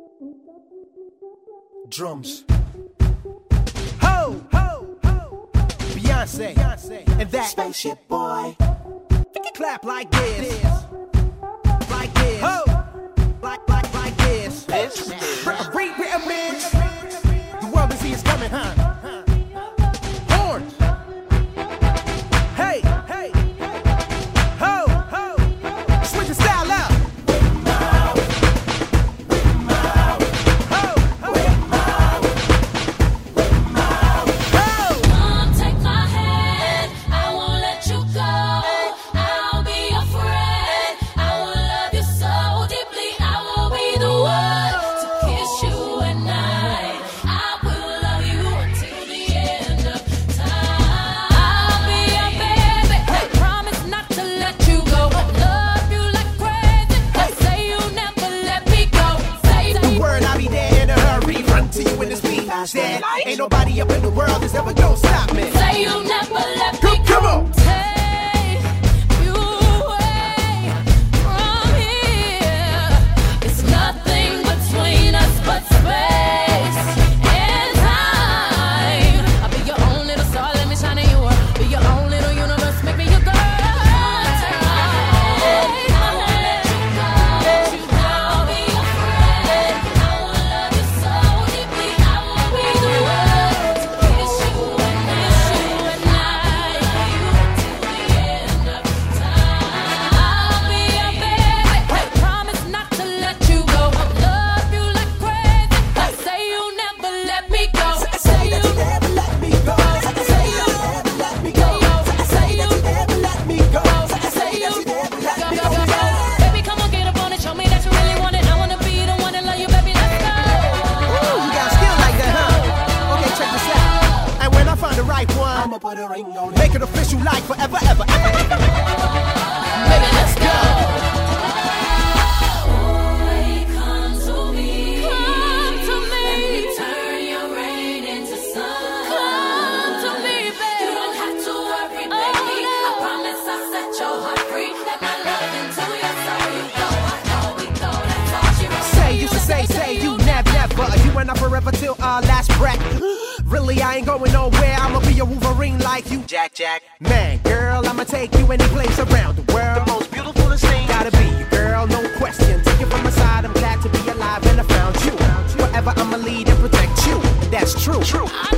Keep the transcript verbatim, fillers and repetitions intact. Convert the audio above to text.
Drums. Ho, ho, ho. Beyonce, Beyonce, and that Spaceship Boy. Clap like this, like this. Ho, like like like this. This Read, read, read. The world is is coming, huh? Horns. Hey, hey. Ho, ho. Switch the style up. Said, ain't nobody up in the world that's ever gonna stop me. Say you never let me come, come on. Take you away from here. It's nothing between us but space and time. I'll be your own little star, let me shine in your world. Be your own little universe, make me your girl. I'ma put a ring on it. Make it official like forever, ever, ever, ever. Baby, let's go. Boy, come to me. Come to me. Let me turn your rain into sun. Come to me, baby. You don't have to worry, baby. Oh, no. I promise I'll set your heart free. Let my love into your soul. You go, I know we go. That's all she wrote. Say, you should say, say, you never, never. You and I forever till our last breath. Really, I ain't going nowhere. I'ma be a Wolverine like you, Jack Jack. Man, girl, I'ma take you any place around the world. The most beautiful thing. Gotta be you, girl, no question. Take it from my side. I'm glad to be alive and I found you. Forever, I'ma lead and protect you. That's true. True.